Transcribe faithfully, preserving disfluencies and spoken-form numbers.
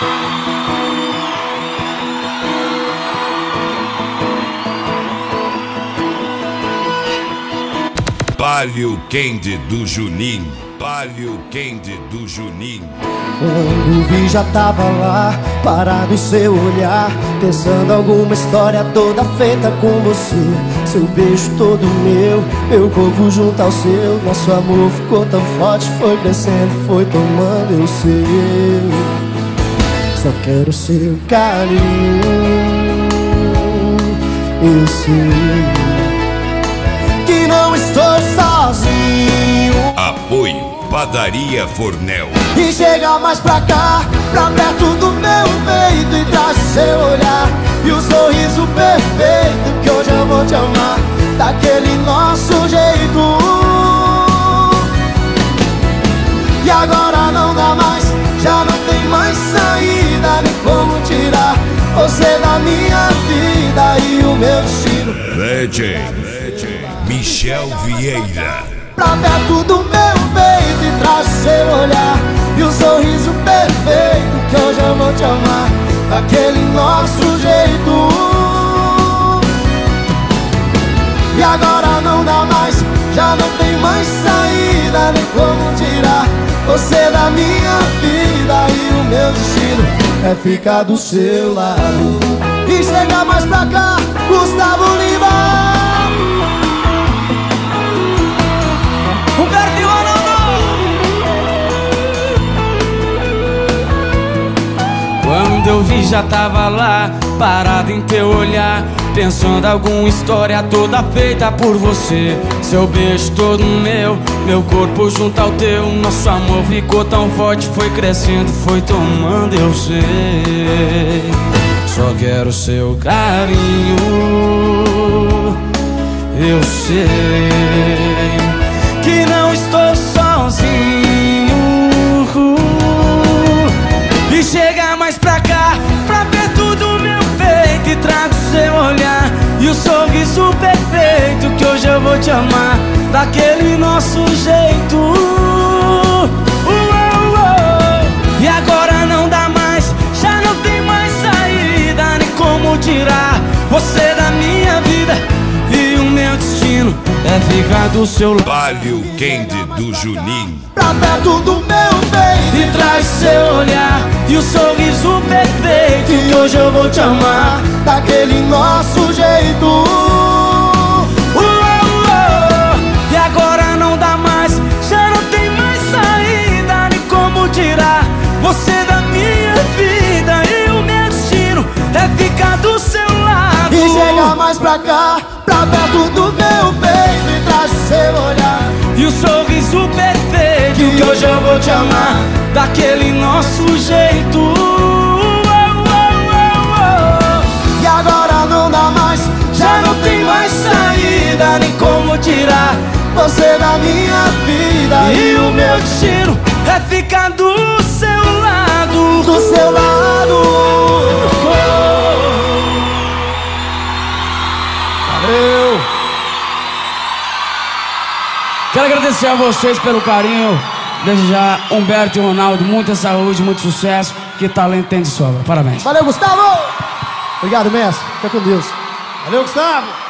Palio Candy do Juninho, Palio Candy do Juninho. Quando vi já tava lá, parado em seu olhar, pensando alguma história toda feita com você. Seu beijo todo meu, meu corpo junto ao seu. Nosso amor ficou tão forte, foi crescendo, foi tomando eu sei. Só quero seu carinho, eu sei que não estou sozinho. Apoio Padaria Fornel. E chega mais pra cá, pra perto do meu peito, e traz seu olhar e o sorriso perfeito, que hoje eu vou te amar daquele nosso jeito. E agora não dá mais, já não tem mais saída, nem como tirar você da minha vida e o meu destino. Legend Michel Vieira. Pra perto do meu peito e traz seu olhar e o sorriso perfeito, que hoje eu vou te amar daquele nosso jeito. E agora não dá mais, já não tem mais saída, nem como tirar você da minha vida e o meu destino é ficar do seu lado. E chega mais pra cá, Gustavo Lima. Quando eu vi já tava lá, parado em teu olhar, pensando alguma história toda feita por você. Seu beijo todo meu, meu corpo junto ao teu. Nosso amor ficou tão forte, foi crescendo, foi tomando eu sei. Só quero seu carinho, eu sei que não estou sozinho. E chega mais pra cá, pra perto do meu peito, e trago seu olhar e o sorriso perfeito, que hoje eu vou te amar daquele nosso jeito. Uou, uou. E agora não dá mais, já não tem mais saída, nem como tirar você da minha vida e o meu destino é ficar do seu lado. Palio Candy do Juninho. Pra perto do meu peito e traz seu olhar e o sorriso perfeito, que hoje eu vou te amar daquele nosso jeito. Uou, uou. E agora não dá mais, já não tem mais saída, nem como tirar você da minha vida e o meu destino é ficar do seu lado. E chega mais pra cá, pra perto do meu peito, e traz seu olhar e o sorriso perfeito, que, que hoje eu vou te amar daquele nosso jeito. Uou, uou, uou. E agora não dá mais, já não tem mais saída, nem como tirar você da minha vida e o meu destino é ficar do seu lado. Do seu lado. Valeu. Quero agradecer a vocês pelo carinho. Desejar Humberto e Ronaldo muita saúde, muito sucesso. Que talento tem de sobra. Parabéns. Valeu, Gustavo. Obrigado, mestre. Fica com Deus. Valeu, Gustavo.